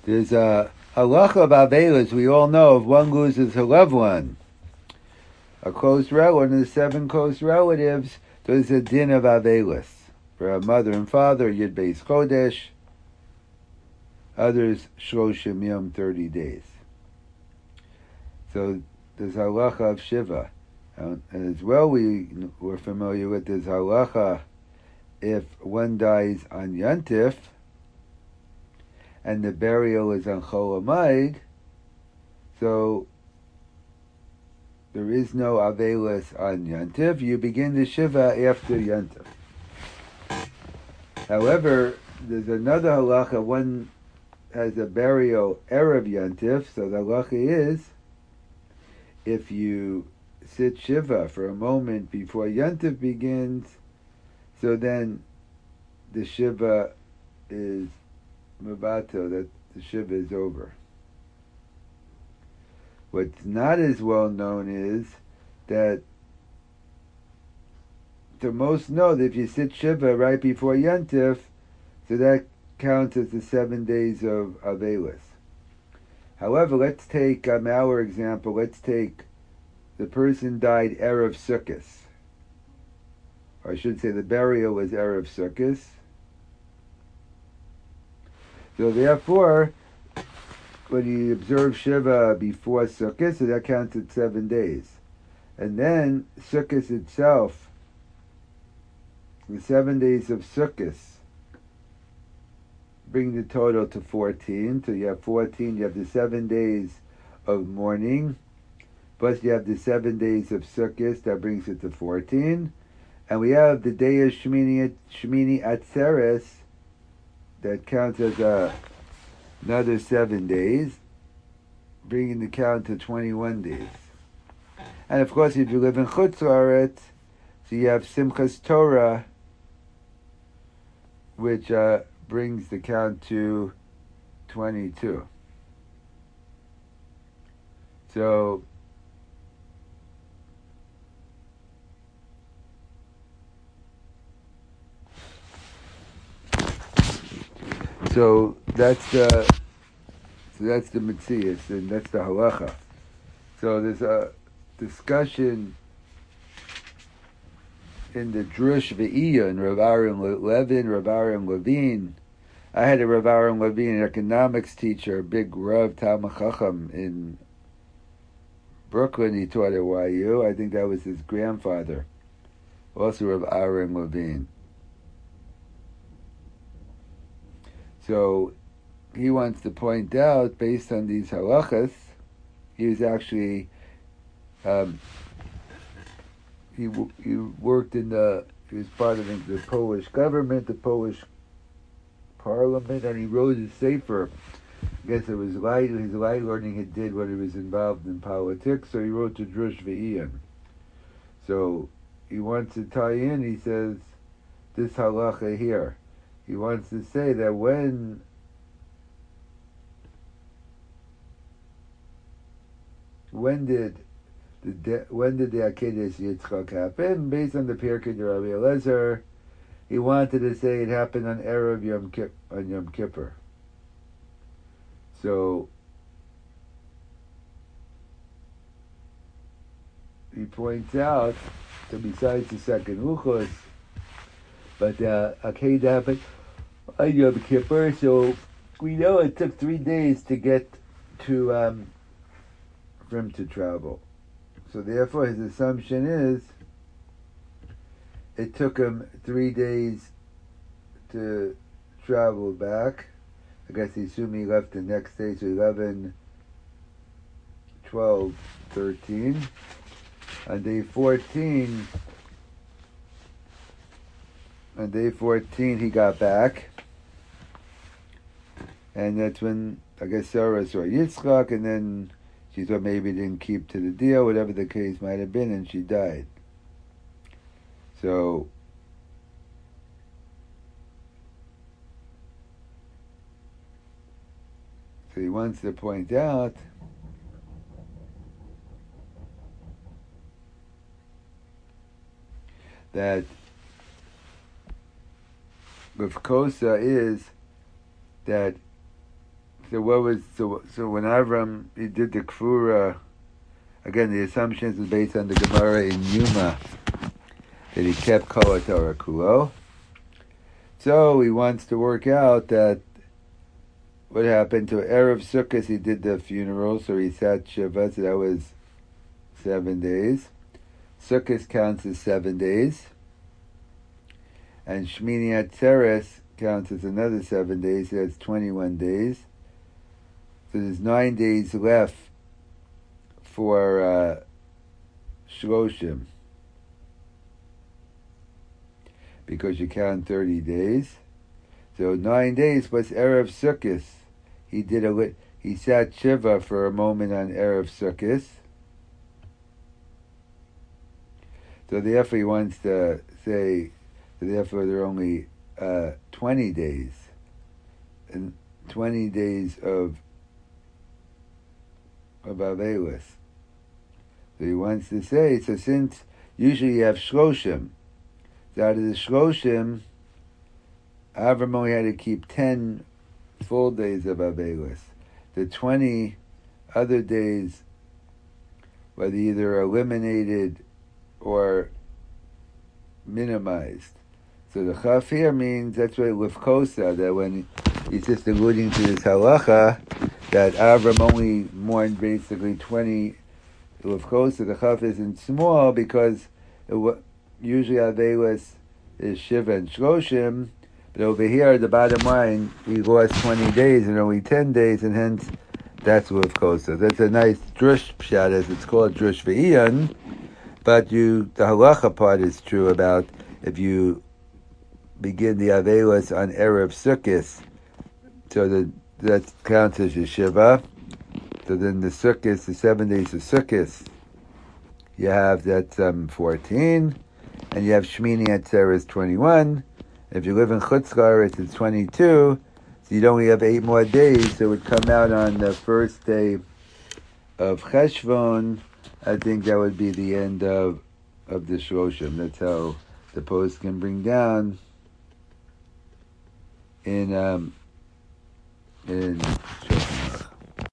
There's a halacha of avelis. We all know if one loses a loved one, a close relative, one of the seven close relatives, there's a din of avelis. For a mother and father, Yud Beis Chodesh. Others, Shloshim Yom, 30 days. So there's halacha of Shiva. And as well, we're familiar with this halacha if one dies on Yantif and the burial is on Chol Hamoed, so there is no Avelis on Yantif. You begin the Shiva after Yantif. However, there's another halacha. One has a burial Erev Yantif, so the halacha is if you sit Shiva for a moment before Yantif begins, so then the Shiva is Mabato, that the Shiva is over. What's not as well known is that the most know that if you sit Shiva right before Yantif, so that counts as the 7 days of Avelis. However, let's take our example. Let's take the person died Erev Sukkot. Or I should say the burial was Erev Sukkot. So therefore, when you observe Shiva before Sukkot, so that counts as 7 days. And then Sukkot itself, the 7 days of Sukkot, bring the total to 14. So you have 14, you have the 7 days of mourning, plus you have the 7 days of Sukkot, that brings it to 14. And we have the day of Shmini Atzeres, that counts as another 7 days, bringing the count to 21 days. And of course, if you live in Chutz La'aretz, so you have Simchas Torah, which brings the count to 22. So that's the Metzias, and that's the halacha. So there's a discussion in the Drush Ve'iyah, Rav Aaron Levin, Rav Aaron Levine. I had a Rav Aaron Levine, an economics teacher, a big Rav Talmid Chacham in Brooklyn. He taught at YU. I think that was his grandfather, also Rav Aaron Levine. So he wants to point out, based on these halachas, he was actually he worked in he was part of the Polish government, the Polish parliament, and he wrote a sefer. I guess it was his light learning he did when he was involved in politics, so he wrote the Drush Ve'iyah. So he wants to tie in, he says, this halacha here. He wants to say that when did the Akedah Yitzchak happen? Based on the Pirkei de Rabbi Eliezer, he wanted to say it happened on Erev Yom Kippur. So he points out that besides the second Luchos, but Akedah happened on Yom Kippur, so we know it took 3 days to get to for him to travel. So therefore his assumption is it took him 3 days to travel back. I guess he assumed he left the next day, so 11, 12, 13. On day 14, he got back. And that's when, I guess, Sarah saw Yitzchak, and then she thought maybe he didn't keep to the deal, whatever the case might have been, and she died. So he wants to point out that Rav Kosa is that So what was so when Avram he did the Kfura, again the assumptions is based on the Gemara in Yuma that he kept Kol Torah Kulo. So he wants to work out that what happened to Erev Sukkot. He did the funeral, so he sat Shiva, so that was 7 days. Sukkot counts as 7 days, and Shmini Atzeres counts as another 7 days. So that's 21 days. So there's 9 days left for Shloshim, because you count 30 days. So 9 days plus Erev Sukkot. He sat Shiva for a moment on Erev Sukkot. So therefore he wants to say, so therefore there are only 20 days. And 20 days of Avelis. So he wants to say, so since usually you have Shloshim, so out of the Shloshim, Avram only had to keep 10 full days of Avelis. The 20 other days were either eliminated or minimized. So the Chaf here means, that's what Lefkosa, that when he's just alluding to this halacha, that Avram only mourned basically 20 Lefkosa. The Chaf isn't small because usually Avelis is Shiva and Shloshim, but over here, the bottom line, he lost 20 days and only 10 days, and hence that's Lefkosa. That's a nice drush pshat, as it's called, drush v'iyan. But the halacha part is true about if you begin the Avelis on Erev Sukkot, so that counts as your Shiva. So then the Sukkot, the 7 days of Sukkot, you have that 14, and you have Shmini Atzeres 21. If you live in Chutz La'aretz, it's 22, so you'd only have 8 more days, so it would come out on the first day of Cheshvan. I think that would be the end of the Shloshim. That's how the post can bring down in